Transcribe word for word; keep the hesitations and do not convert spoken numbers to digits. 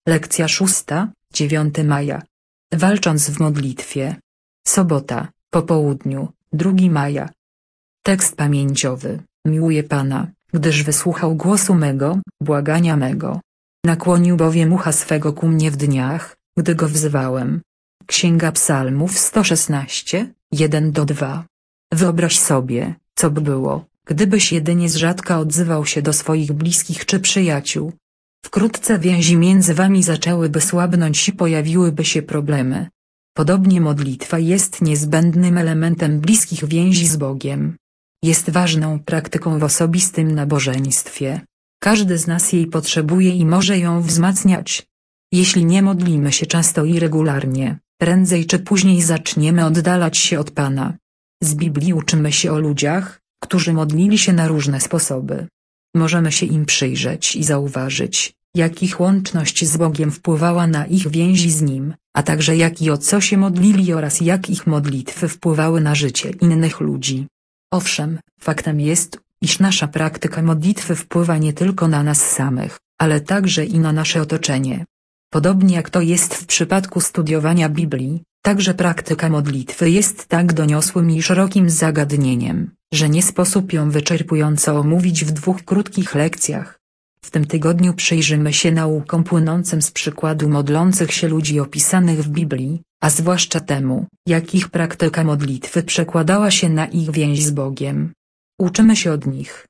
Lekcja szósta, dziewiątego maja. Walcząc w modlitwie. Sobota, po południu, drugiego maja. Tekst pamięciowy. Miłuję Pana, gdyż wysłuchał głosu mego, błagania mego. Nakłonił bowiem ucha swego ku mnie w dniach, gdy go wzywałem. Księga Psalmów sto szesnaście, jeden do dwóch. Wyobraź sobie, co by było, gdybyś jedynie z rzadka odzywał się do swoich bliskich czy przyjaciół. Wkrótce więzi między wami zaczęłyby słabnąć i pojawiłyby się problemy. Podobnie modlitwa jest niezbędnym elementem bliskich więzi z Bogiem. Jest ważną praktyką w osobistym nabożeństwie. Każdy z nas jej potrzebuje i może ją wzmacniać. Jeśli nie modlimy się często i regularnie, prędzej czy później zaczniemy oddalać się od Pana. Z Biblii uczymy się o ludziach, którzy modlili się na różne sposoby. Możemy się im przyjrzeć i zauważyć, jak ich łączność z Bogiem wpływała na ich więzi z Nim, a także jak i o co się modlili oraz jak ich modlitwy wpływały na życie innych ludzi. Owszem, faktem jest, iż nasza praktyka modlitwy wpływa nie tylko na nas samych, ale także i na nasze otoczenie. Podobnie jak to jest w przypadku studiowania Biblii, także praktyka modlitwy jest tak doniosłym i szerokim zagadnieniem, że nie sposób ją wyczerpująco omówić w dwóch krótkich lekcjach. W tym tygodniu przyjrzymy się naukom płynącym z przykładu modlących się ludzi opisanych w Biblii, a zwłaszcza temu, jak ich praktyka modlitwy przekładała się na ich więź z Bogiem. Uczymy się od nich,